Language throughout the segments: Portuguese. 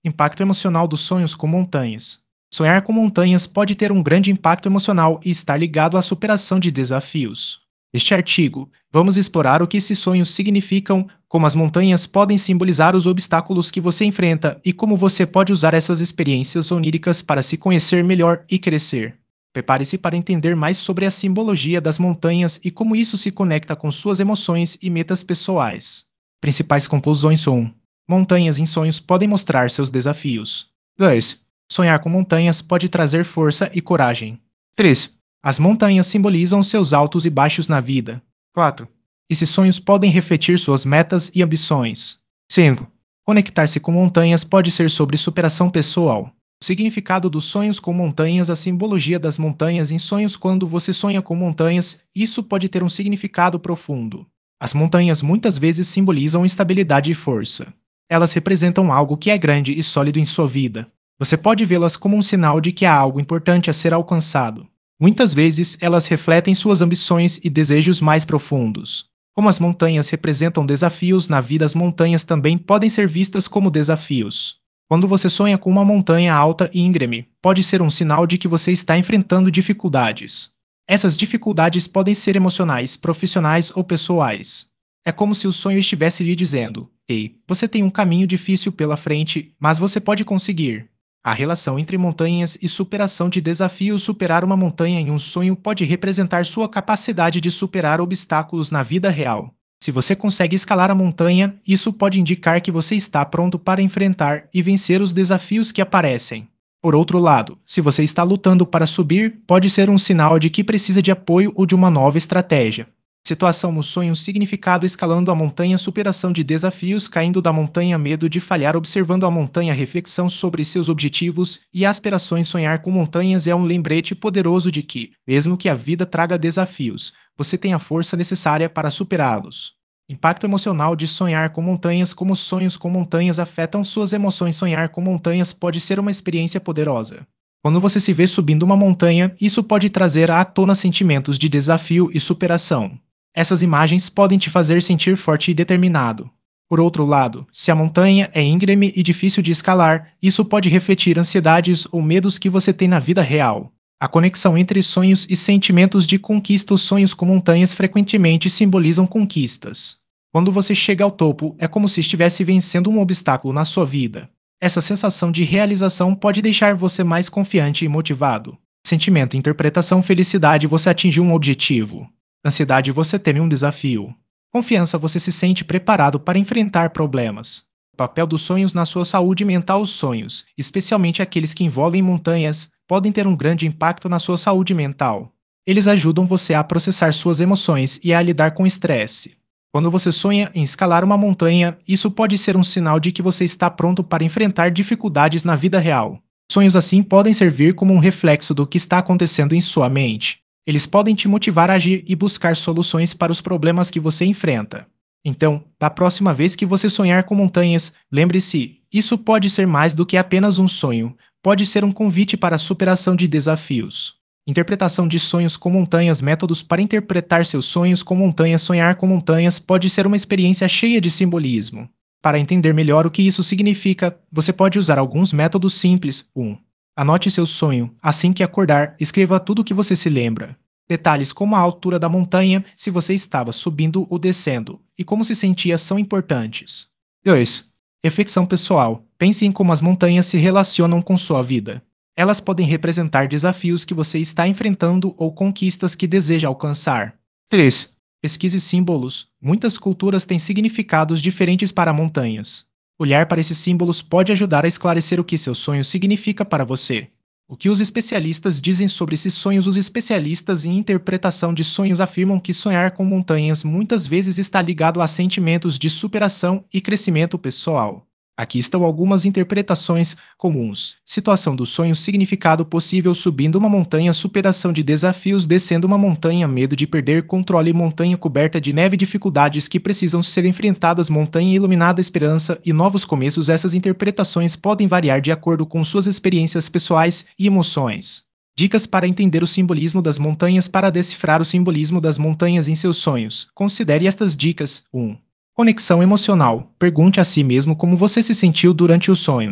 Impacto emocional dos sonhos com montanhas. Sonhar com montanhas pode ter um grande impacto emocional e estar ligado à superação de desafios. Neste artigo, vamos explorar o que esses sonhos significam, como as montanhas podem simbolizar os obstáculos que você enfrenta e como você pode usar essas experiências oníricas para se conhecer melhor e crescer. Prepare-se para entender mais sobre a simbologia das montanhas e como isso se conecta com suas emoções e metas pessoais. Principais conclusões são: montanhas em sonhos podem mostrar seus desafios. 2. Sonhar com montanhas pode trazer força e coragem. 3. As montanhas simbolizam seus altos e baixos na vida. 4. Esses sonhos podem refletir suas metas e ambições. 5. Conectar-se com montanhas pode ser sobre superação pessoal. O significado dos sonhos com montanhas. A simbologia das montanhas em sonhos. Quando você sonha com montanhas, isso pode ter um significado profundo. As montanhas muitas vezes simbolizam estabilidade e força. Elas representam algo que é grande e sólido em sua vida. Você pode vê-las como um sinal de que há algo importante a ser alcançado. Muitas vezes, elas refletem suas ambições e desejos mais profundos. Como as montanhas representam desafios na vida, as montanhas também podem ser vistas como desafios. Quando você sonha com uma montanha alta e íngreme, pode ser um sinal de que você está enfrentando dificuldades. Essas dificuldades podem ser emocionais, profissionais ou pessoais. É como se o sonho estivesse lhe dizendo: ei, você tem um caminho difícil pela frente, mas você pode conseguir. A relação entre montanhas e superação de desafios. Superar uma montanha em um sonho pode representar sua capacidade de superar obstáculos na vida real. Se você consegue escalar a montanha, isso pode indicar que você está pronto para enfrentar e vencer os desafios que aparecem. Por outro lado, se você está lutando para subir, pode ser um sinal de que precisa de apoio ou de uma nova estratégia. Situação no sonho. Significado: escalando a montanha, superação de desafios, caindo da montanha, medo de falhar, observando a montanha, reflexão sobre seus objetivos e aspirações. Sonhar com montanhas é um lembrete poderoso de que, mesmo que a vida traga desafios, você tem a força necessária para superá-los. Impacto emocional de sonhar com montanhas. Como sonhos com montanhas afetam suas emoções. Sonhar com montanhas pode ser uma experiência poderosa. Quando você se vê subindo uma montanha, isso pode trazer à tona sentimentos de desafio e superação. Essas imagens podem te fazer sentir forte e determinado. Por outro lado, se a montanha é íngreme e difícil de escalar, isso pode refletir ansiedades ou medos que você tem na vida real. A conexão entre sonhos e sentimentos de conquista. Os sonhos com montanhas frequentemente simbolizam conquistas. Quando você chega ao topo, é como se estivesse vencendo um obstáculo na sua vida. Essa sensação de realização pode deixar você mais confiante e motivado. Sentimento: interpretação, felicidade, você atingiu um objetivo. Ansiedade: você teme um desafio. Confiança: você se sente preparado para enfrentar problemas. O papel dos sonhos na sua saúde mental. Os sonhos, especialmente aqueles que envolvem montanhas, podem ter um grande impacto na sua saúde mental. Eles ajudam você a processar suas emoções e a lidar com o estresse. Quando você sonha em escalar uma montanha, isso pode ser um sinal de que você está pronto para enfrentar dificuldades na vida real. Sonhos assim podem servir como um reflexo do que está acontecendo em sua mente. Eles podem te motivar a agir e buscar soluções para os problemas que você enfrenta. Então, da próxima vez que você sonhar com montanhas, lembre-se: isso pode ser mais do que apenas um sonho, pode ser um convite para a superação de desafios. Interpretação de sonhos com montanhas. Métodos para interpretar seus sonhos com montanhas. Sonhar com montanhas pode ser uma experiência cheia de simbolismo. Para entender melhor o que isso significa, você pode usar alguns métodos simples. 1. Anote seu sonho. Assim que acordar, escreva tudo o que você se lembra. Detalhes como a altura da montanha, se você estava subindo ou descendo, e como se sentia são importantes. 2. Reflexão pessoal. Pense em como as montanhas se relacionam com sua vida. Elas podem representar desafios que você está enfrentando ou conquistas que deseja alcançar. 3. Pesquise símbolos. Muitas culturas têm significados diferentes para montanhas. Olhar para esses símbolos pode ajudar a esclarecer o que seu sonho significa para você. O que os especialistas dizem sobre esses sonhos? Os especialistas em interpretação de sonhos afirmam que sonhar com montanhas muitas vezes está ligado a sentimentos de superação e crescimento pessoal. Aqui estão algumas interpretações comuns. Situação do sonho: significado possível: subindo uma montanha, superação de desafios, descendo uma montanha, medo de perder controle, montanha coberta de neve, dificuldades que precisam ser enfrentadas, montanha iluminada, esperança e novos começos. Essas interpretações podem variar de acordo com suas experiências pessoais e emoções. Dicas para entender o simbolismo das montanhas. Para decifrar o simbolismo das montanhas em seus sonhos, considere estas dicas. 1. Conexão emocional. Pergunte a si mesmo como você se sentiu durante o sonho.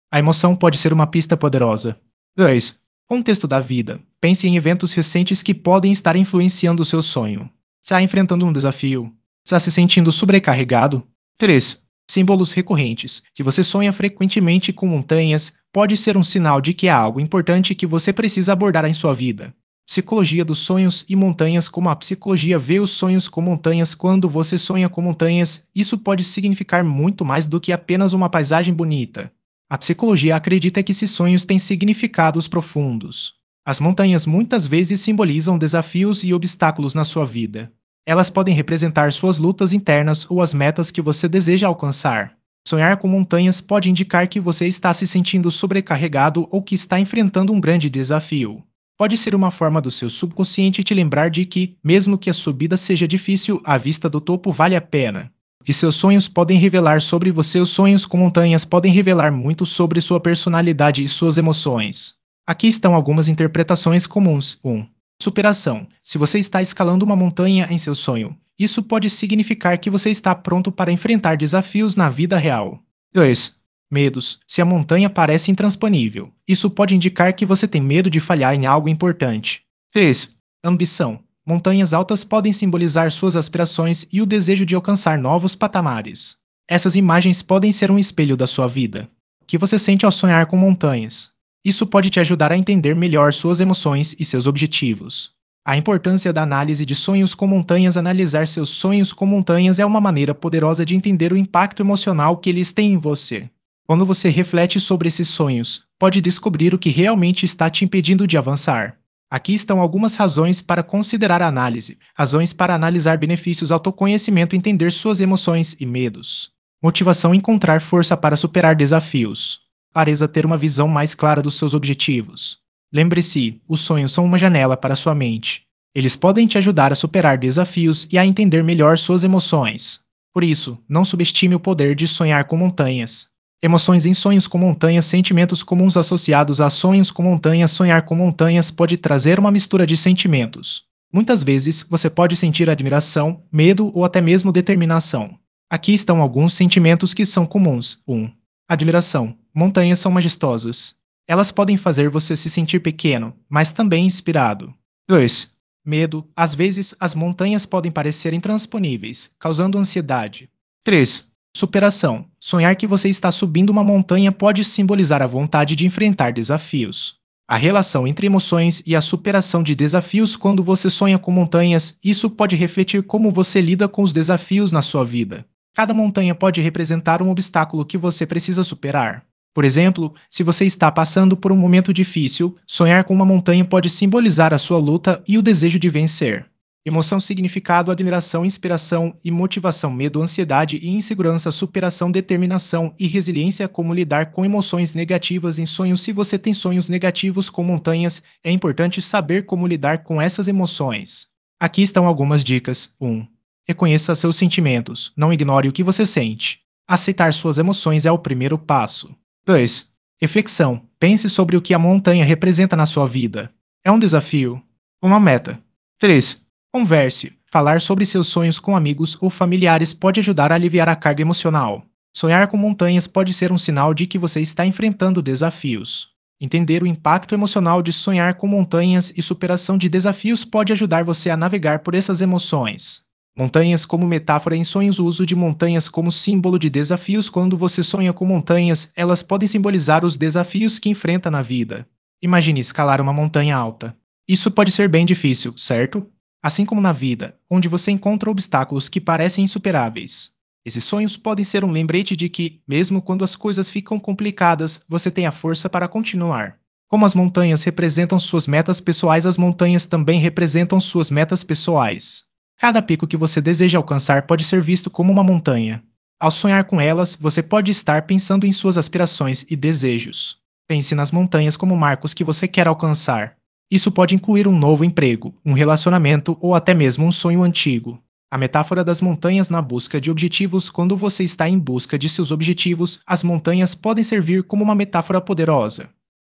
A emoção pode ser uma pista poderosa. 2. Contexto da vida. Pense em eventos recentes que podem estar influenciando o seu sonho. Está enfrentando um desafio? Está se sentindo sobrecarregado? 3. Símbolos recorrentes. Se você sonha frequentemente com montanhas, pode ser um sinal de que há algo importante que você precisa abordar em sua vida. Psicologia dos sonhos e montanhas. Como a psicologia vê os sonhos com montanhas. Quando você sonha com montanhas, isso pode significar muito mais do que apenas uma paisagem bonita. A psicologia acredita que esses sonhos têm significados profundos. As montanhas muitas vezes simbolizam desafios e obstáculos na sua vida. Elas podem representar suas lutas internas ou as metas que você deseja alcançar. Sonhar com montanhas pode indicar que você está se sentindo sobrecarregado ou que está enfrentando um grande desafio. Pode ser uma forma do seu subconsciente te lembrar de que, mesmo que a subida seja difícil, a vista do topo vale a pena. O que seus sonhos podem revelar sobre você. Os sonhos com montanhas podem revelar muito sobre sua personalidade e suas emoções. Aqui estão algumas interpretações comuns. 1. Superação. Se você está escalando uma montanha em seu sonho, isso pode significar que você está pronto para enfrentar desafios na vida real. 2. Medos. Se a montanha parece intransponível, isso pode indicar que você tem medo de falhar em algo importante. 3. Ambição. Montanhas altas podem simbolizar suas aspirações e o desejo de alcançar novos patamares. Essas imagens podem ser um espelho da sua vida. O que você sente ao sonhar com montanhas? Isso pode te ajudar a entender melhor suas emoções e seus objetivos. A importância da análise de sonhos com montanhas. Analisar seus sonhos com montanhas é uma maneira poderosa de entender o impacto emocional que eles têm em você. Quando você reflete sobre esses sonhos, pode descobrir o que realmente está te impedindo de avançar. Aqui estão algumas razões para considerar a análise. Razões para analisar benefícios. Autoconhecimento. Entender suas emoções e medos. Motivação. Encontrar força para superar desafios. Clareza. Ter uma visão mais clara dos seus objetivos. Lembre-se, os sonhos são uma janela para sua mente. Eles podem te ajudar a superar desafios e a entender melhor suas emoções. Por isso, não subestime o poder de sonhar com montanhas. Emoções em sonhos com montanhas. Sentimentos comuns associados a sonhos com montanhas. Sonhar com montanhas pode trazer uma mistura de sentimentos. Muitas vezes, você pode sentir admiração, medo ou até mesmo determinação. Aqui estão alguns sentimentos que são comuns. 1. Admiração. Montanhas são majestosas. Elas podem fazer você se sentir pequeno, mas também inspirado. 2. Medo. Às vezes, as montanhas podem parecer intransponíveis, causando ansiedade. 3. Superação. Sonhar que você está subindo uma montanha pode simbolizar a vontade de enfrentar desafios. A relação entre emoções e a superação de desafios. Quando você sonha com montanhas, isso pode refletir como você lida com os desafios na sua vida. Cada montanha pode representar um obstáculo que você precisa superar. Por exemplo, se você está passando por um momento difícil, sonhar com uma montanha pode simbolizar a sua luta e o desejo de vencer. Emoção. Significado. Admiração, inspiração e motivação. Medo, ansiedade e insegurança. Superação, determinação e resiliência. Como lidar com emoções negativas em sonhos. Se você tem sonhos negativos com montanhas, é importante saber como lidar com essas emoções. Aqui estão algumas dicas. 1. Reconheça seus sentimentos. Não ignore o que você sente. Aceitar suas emoções é o primeiro passo. 2. Reflexão. Pense sobre o que a montanha representa na sua vida. É um desafio? Uma meta? 3. Converse. Falar sobre seus sonhos com amigos ou familiares pode ajudar a aliviar a carga emocional. Sonhar com montanhas pode ser um sinal de que você está enfrentando desafios. Entender o impacto emocional de sonhar com montanhas e superação de desafios pode ajudar você a navegar por essas emoções. Montanhas como metáfora em sonhos. O uso de montanhas como símbolo de desafios. Quando você sonha com montanhas, elas podem simbolizar os desafios que enfrenta na vida. Imagine escalar uma montanha alta. Isso pode ser bem difícil, certo? Assim como na vida, onde você encontra obstáculos que parecem insuperáveis. Esses sonhos podem ser um lembrete de que, mesmo quando as coisas ficam complicadas, você tem a força para continuar. Como as montanhas representam suas metas pessoais, as montanhas também representam suas metas pessoais. Cada pico que você deseja alcançar pode ser visto como uma montanha. Ao sonhar com elas, você pode estar pensando em suas aspirações e desejos. Pense nas montanhas como marcos que você quer alcançar. Isso pode incluir um novo emprego, um relacionamento ou até mesmo um sonho antigo. A metáfora das montanhas na busca de objetivos. Quando você está em busca de seus objetivos, as montanhas podem servir como uma metáfora poderosa.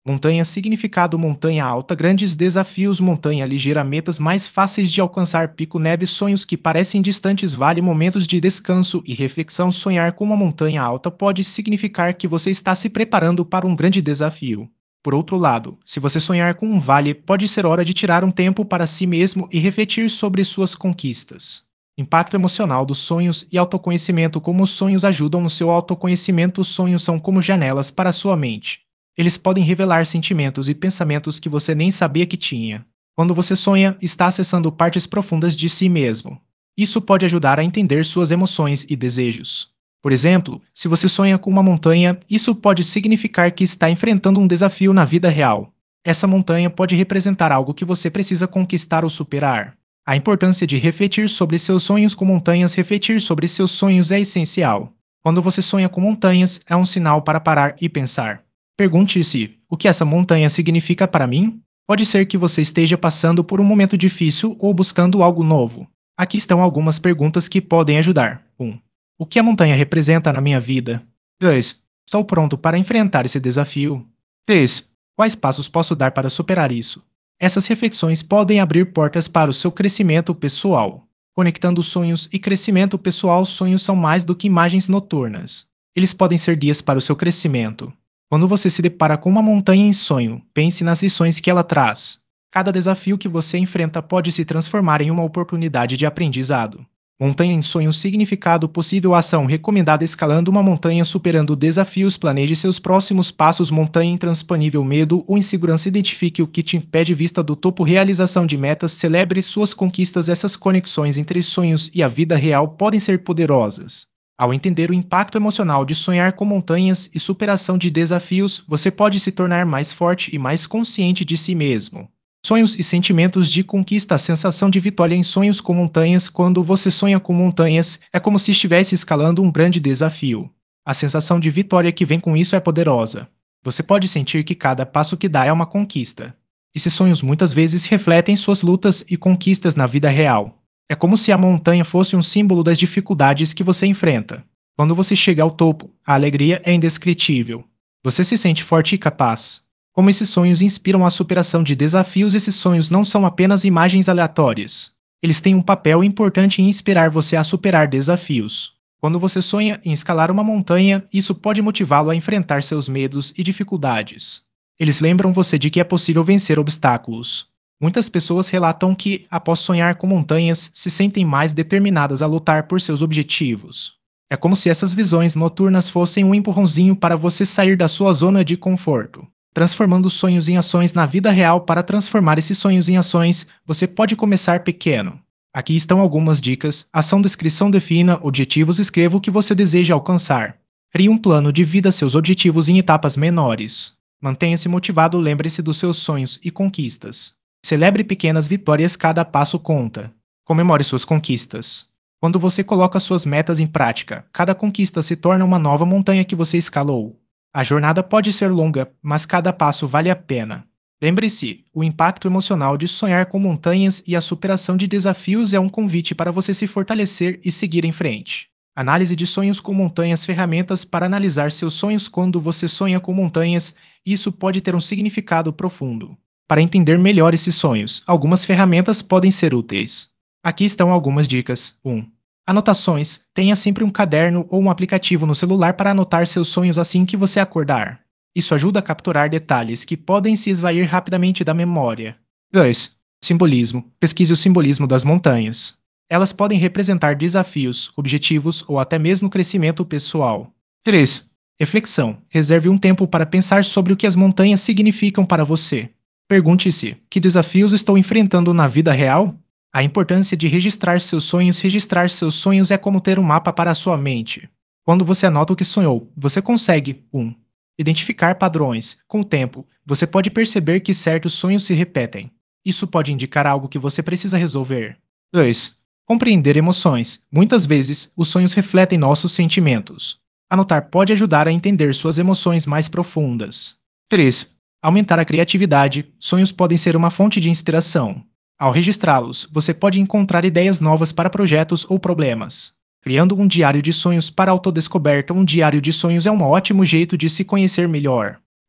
Montanha significado montanha alta, grandes desafios, montanha ligeira, metas mais fáceis de alcançar, pico neve, sonhos que parecem distantes, vale, momentos de descanso e reflexão. Sonhar com uma montanha alta pode significar que você está se preparando para um grande desafio. Por outro lado, se você sonhar com um vale, pode ser hora de tirar um tempo para si mesmo e refletir sobre suas conquistas. Impacto emocional dos sonhos e autoconhecimento. Como os sonhos ajudam no seu autoconhecimento, os sonhos são como janelas para a sua mente. Eles podem revelar sentimentos e pensamentos que você nem sabia que tinha. Quando você sonha, está acessando partes profundas de si mesmo. Isso pode ajudar a entender suas emoções e desejos. Por exemplo, se você sonha com uma montanha, isso pode significar que está enfrentando um desafio na vida real. Essa montanha pode representar algo que você precisa conquistar ou superar. A importância de refletir sobre seus sonhos com montanhas. Refletir sobre seus sonhos é essencial. Quando você sonha com montanhas, é um sinal para parar e pensar. Pergunte-se: o que essa montanha significa para mim? Pode ser que você esteja passando por um momento difícil ou buscando algo novo. Aqui estão algumas perguntas que podem ajudar. 1. O que a montanha representa na minha vida? 2. Estou pronto para enfrentar esse desafio? 3. Quais passos posso dar para superar isso? Essas reflexões podem abrir portas para o seu crescimento pessoal. Conectando sonhos e crescimento pessoal. Sonhos são mais do que imagens noturnas. Eles podem ser guias para o seu crescimento. Quando você se depara com uma montanha em sonho, pense nas lições que ela traz. Cada desafio que você enfrenta pode se transformar em uma oportunidade de aprendizado. Montanha em sonho. Significado: possível ação recomendada, escalando uma montanha, superando desafios, planeje seus próximos passos. Montanha intransponível, medo ou insegurança, identifique o que te impede, vista do topo, realização de metas, celebre suas conquistas. Essas conexões entre sonhos e a vida real podem ser poderosas. Ao entender o impacto emocional de sonhar com montanhas e superação de desafios, você pode se tornar mais forte e mais consciente de si mesmo. Sonhos e sentimentos de conquista. A sensação de vitória em sonhos com montanhas. Quando você sonha com montanhas, é como se estivesse escalando um grande desafio. A sensação de vitória que vem com isso é poderosa. Você pode sentir que cada passo que dá é uma conquista. Esses sonhos muitas vezes refletem suas lutas e conquistas na vida real. É como se a montanha fosse um símbolo das dificuldades que você enfrenta. Quando você chega ao topo, a alegria é indescritível. Você se sente forte e capaz. Como esses sonhos inspiram a superação de desafios. Esses sonhos não são apenas imagens aleatórias. Eles têm um papel importante em inspirar você a superar desafios. Quando você sonha em escalar uma montanha, isso pode motivá-lo a enfrentar seus medos e dificuldades. Eles lembram você de que é possível vencer obstáculos. Muitas pessoas relatam que, após sonhar com montanhas, se sentem mais determinadas a lutar por seus objetivos. É como se essas visões noturnas fossem um empurrãozinho para você sair da sua zona de conforto. Transformando sonhos em ações na vida real. Para transformar esses sonhos em ações, você pode começar pequeno. Aqui estão algumas dicas. Ação: descrição, defina objetivos, escreva o que você deseja alcançar. Crie um plano, divida seus objetivos em etapas menores. Mantenha-se motivado, lembre-se dos seus sonhos e conquistas. Celebre pequenas vitórias, cada passo conta. Comemore suas conquistas. Quando você coloca suas metas em prática, cada conquista se torna uma nova montanha que você escalou. A jornada pode ser longa, mas cada passo vale a pena. Lembre-se, o impacto emocional de sonhar com montanhas e a superação de desafios é um convite para você se fortalecer e seguir em frente. Análise de sonhos com montanhas. Ferramentas para analisar seus sonhos. Quando você sonha com montanhas, isso pode ter um significado profundo. Para entender melhor esses sonhos, algumas ferramentas podem ser úteis. Aqui estão algumas dicas. 1. Anotações. Tenha sempre um caderno ou um aplicativo no celular para anotar seus sonhos assim que você acordar. Isso ajuda a capturar detalhes que podem se esvair rapidamente da memória. 2. Simbolismo. Pesquise o simbolismo das montanhas. Elas podem representar desafios, objetivos ou até mesmo crescimento pessoal. 3. Reflexão. Reserve um tempo para pensar sobre o que as montanhas significam para você. Pergunte-se: que desafios estou enfrentando na vida real? A importância de registrar seus sonhos. Registrar seus sonhos é como ter um mapa para a sua mente. Quando você anota o que sonhou, você consegue 1. Identificar padrões. Com o tempo, você pode perceber que certos sonhos se repetem. Isso pode indicar algo que você precisa resolver. 2. Compreender emoções. Muitas vezes, os sonhos refletem nossos sentimentos. Anotar pode ajudar a entender suas emoções mais profundas. 3. Aumentar a criatividade. Sonhos podem ser uma fonte de inspiração. Ao registrá-los, você pode encontrar ideias novas para projetos ou problemas. Criando um diário de sonhos para autodescoberta. Um diário de sonhos é um ótimo jeito de se conhecer melhor.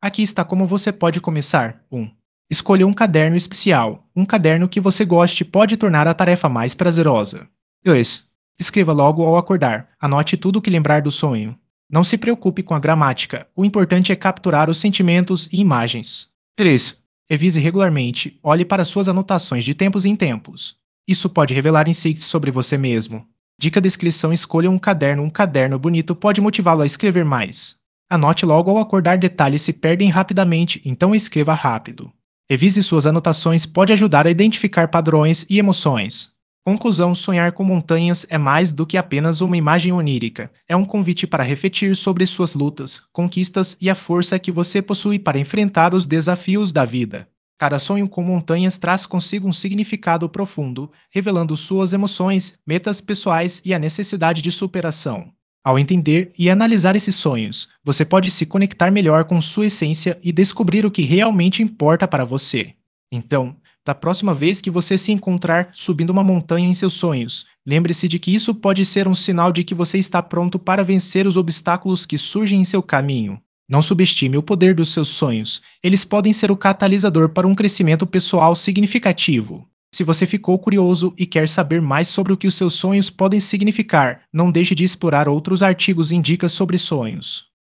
Aqui está como você pode começar. 1. Escolha um caderno especial. Um caderno que você goste pode tornar a tarefa mais prazerosa. 2. Escreva logo ao acordar. Anote tudo o que lembrar do sonho. Não se preocupe com a gramática. O importante é capturar os sentimentos e imagens. 3. Revise regularmente. Olhe para suas anotações de tempos em tempos. Isso pode revelar insights sobre você mesmo. Dica: descrição: escolha um caderno. Um caderno bonito pode motivá-lo a escrever mais. Anote logo ao acordar, detalhes se perdem rapidamente, então escreva rápido. Revise suas anotações, pode ajudar a identificar padrões e emoções. Conclusão: sonhar com montanhas é mais do que apenas uma imagem onírica. É um convite para refletir sobre suas lutas, conquistas e a força que você possui para enfrentar os desafios da vida. Cada sonho com montanhas traz consigo um significado profundo, revelando suas emoções, metas pessoais e a necessidade de superação. Ao entender e analisar esses sonhos, você pode se conectar melhor com sua essência e descobrir o que realmente importa para você. Então, da próxima vez que você se encontrar subindo uma montanha em seus sonhos, lembre-se de que isso pode ser um sinal de que você está pronto para vencer os obstáculos que surgem em seu caminho. Não subestime o poder dos seus sonhos, eles podem ser o catalisador para um crescimento pessoal significativo. Se você ficou curioso e quer saber mais sobre o que os seus sonhos podem significar, não deixe de explorar outros artigos e dicas sobre sonhos.